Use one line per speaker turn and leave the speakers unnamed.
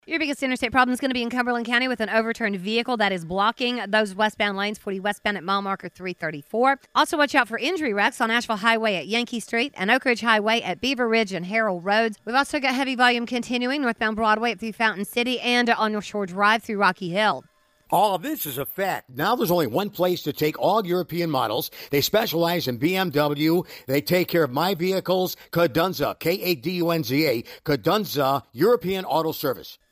Your biggest interstate problem is going to be in Cumberland County with an overturned vehicle that is blocking those westbound lanes, 40 westbound at mile marker 334. Also, watch out for injury wrecks on Asheville Highway at Yankee Street and Oak Ridge Highway at Beaver Ridge and Harrell Roads. We've also got heavy volume continuing northbound Broadway through Fountain City and on North Shore Drive through Rocky Hill.
All of this is a fact. Now there's only one place to take all European models. They specialize in BMW. They take care of my vehicles. Cadunza, Kadunza, Cadunza European Auto Service.